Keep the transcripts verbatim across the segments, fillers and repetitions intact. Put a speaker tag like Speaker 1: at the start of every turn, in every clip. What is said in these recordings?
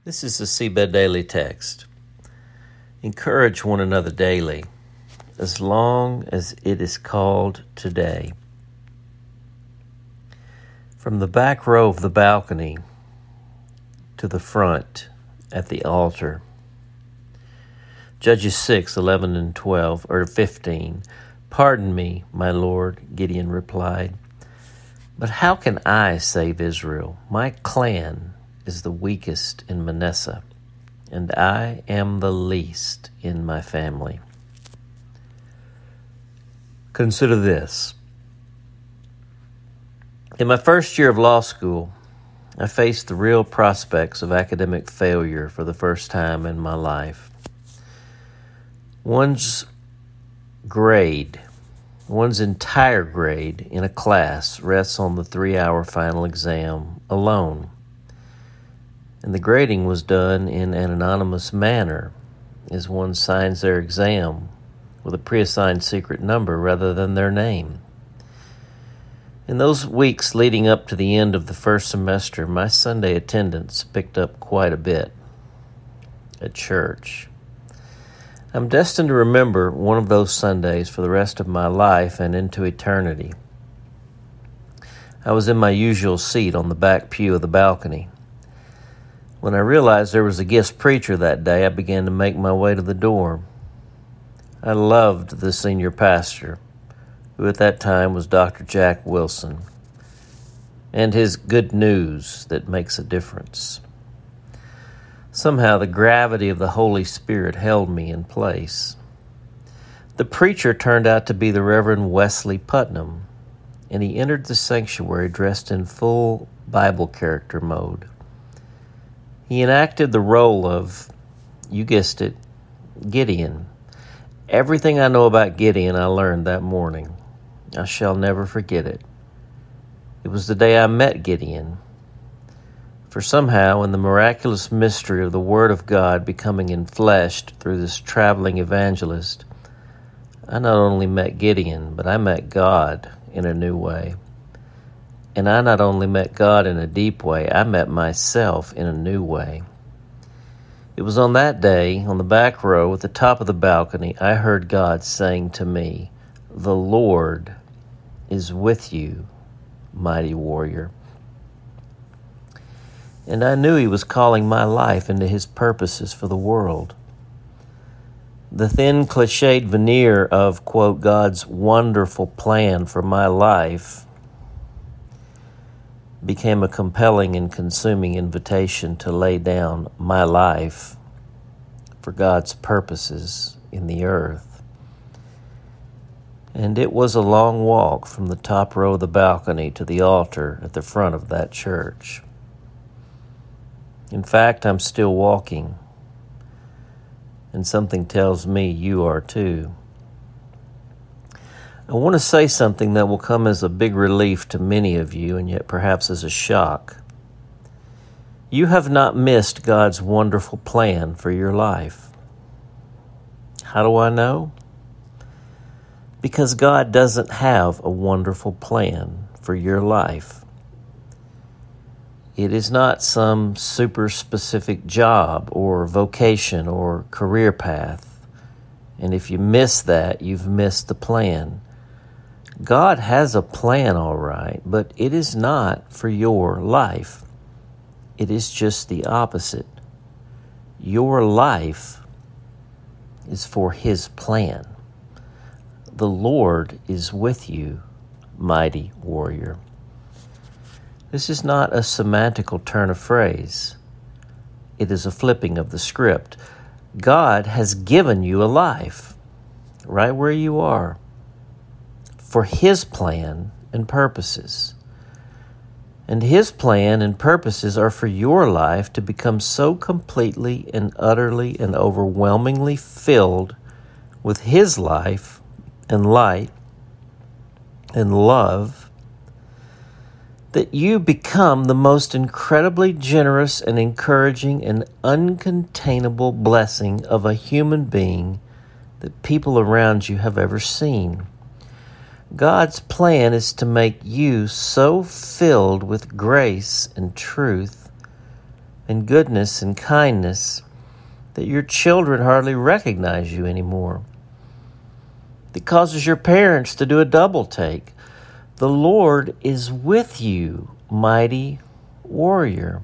Speaker 1: This is the Seabed Daily Text. Encourage one another daily, as long as it is called today. From the back row of the balcony to the front at the altar. Judges six, eleven and twelve, or fifteen. Pardon me, my Lord, Gideon replied. But how can I save Israel? My clan is the weakest in Manasseh, and I am the least in my family. Consider this. In my first year of law school, I faced the real prospects of academic failure for the first time in my life. One's grade, one's entire grade in a class rests on the three-hour final exam alone. And the grading was done in an anonymous manner, as one signs their exam with a pre-assigned secret number rather than their name. In those weeks leading up to the end of the first semester, my Sunday attendance picked up quite a bit at church. I'm destined to remember one of those Sundays for the rest of my life and into eternity. I was in my usual seat on the back pew of the balcony. When I realized there was a guest preacher that day, I began to make my way to the door. I loved the senior pastor, who at that time was Doctor Jack Wilson, and his good news that makes a difference. Somehow the gravity of the Holy Spirit held me in place. The preacher turned out to be the Reverend Wesley Putnam, and he entered the sanctuary dressed in full Bible character mode. He enacted the role of, you guessed it, Gideon. Everything I know about Gideon I learned that morning. I shall never forget it. It was the day I met Gideon. For somehow, in the miraculous mystery of the Word of God becoming enfleshed through this traveling evangelist, I not only met Gideon, but I met God in a new way. And I not only met God in a deep way, I met myself in a new way. It was on that day, on the back row at the top of the balcony, I heard God saying to me, "The Lord is with you, mighty warrior." And I knew He was calling my life into His purposes for the world. The thin, cliched veneer of, quote, God's wonderful plan for my life became a compelling and consuming invitation to lay down my life for God's purposes in the earth. And it was a long walk from the top row of the balcony to the altar at the front of that church. In fact, I'm still walking, and something tells me you are too. I want to say something that will come as a big relief to many of you, and yet perhaps as a shock. You have not missed God's wonderful plan for your life. How do I know? Because God doesn't have a wonderful plan for your life. It is not some super specific job or vocation or career path. And if you miss that, you've missed the plan. God has a plan, all right, but it is not for your life. It is just the opposite. Your life is for His plan. The Lord is with you, mighty warrior. This is not a semantical turn of phrase. It is a flipping of the script. God has given you a life, right where you are, for His plan and purposes. And His plan and purposes are for your life to become so completely and utterly and overwhelmingly filled with His life and light and love that you become the most incredibly generous and encouraging and uncontainable blessing of a human being that people around you have ever seen. God's plan is to make you so filled with grace and truth and goodness and kindness that your children hardly recognize you anymore. It causes your parents to do a double take. The Lord is with you, mighty warrior.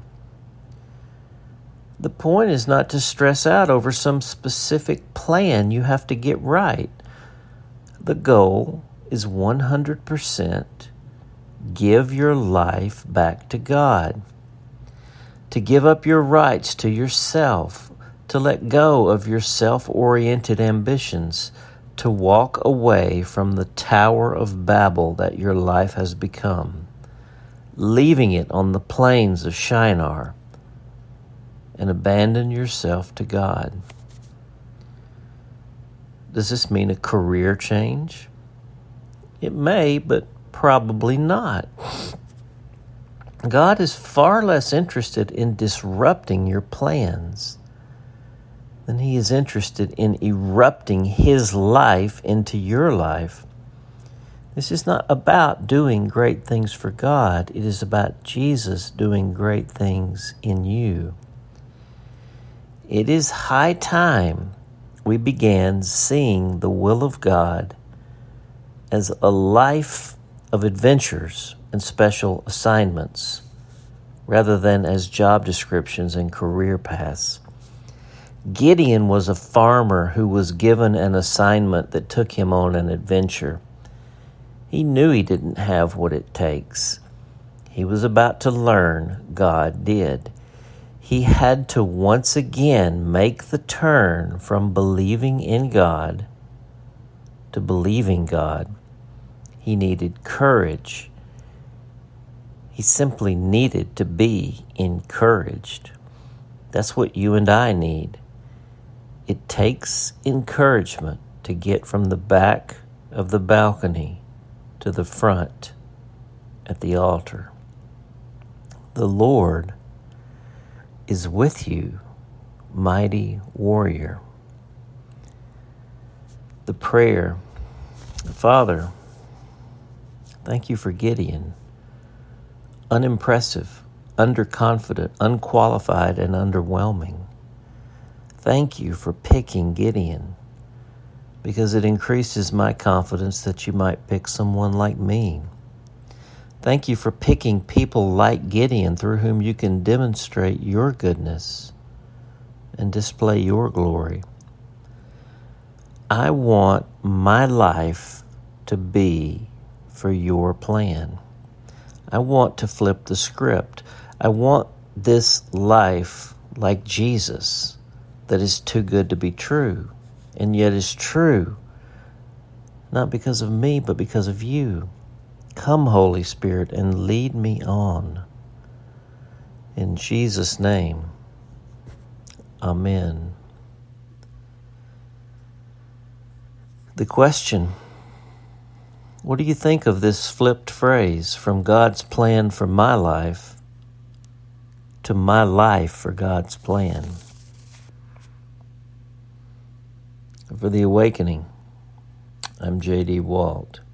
Speaker 1: The point is not to stress out over some specific plan you have to get right. The goal is one hundred percent give your life back to God, to give up your rights to yourself, to let go of your self-oriented ambitions, to walk away from the Tower of Babel that your life has become, leaving it on the plains of Shinar, and abandon yourself to God. Does this mean a career change? It may, but probably not. God is far less interested in disrupting your plans than He is interested in erupting His life into your life. This is not about doing great things for God. It is about Jesus doing great things in you. It is high time we began seeing the will of God as a life of adventures and special assignments, rather than as job descriptions and career paths. Gideon was a farmer who was given an assignment that took him on an adventure. He knew he didn't have what it takes. He was about to learn. God did. He had to once again make the turn from believing in God to believing God. He needed courage. He simply needed to be encouraged. That's what you and I need. It takes encouragement to get from the back of the balcony to the front at the altar. The Lord is with you, mighty warrior. The prayer, Father, thank you for Gideon. Unimpressive, underconfident, unqualified, and underwhelming. Thank you for picking Gideon, because it increases my confidence that you might pick someone like me. Thank you for picking people like Gideon through whom you can demonstrate your goodness and display your glory. I want my life to be for your plan. I want to flip the script. I want this life like Jesus that is too good to be true, and yet is true, not because of me, but because of you. Come, Holy Spirit, and lead me on. In Jesus' name, amen. The question: what do you think of this flipped phrase, from God's plan for my life to my life for God's plan? For The Awakening, I'm J D Walt.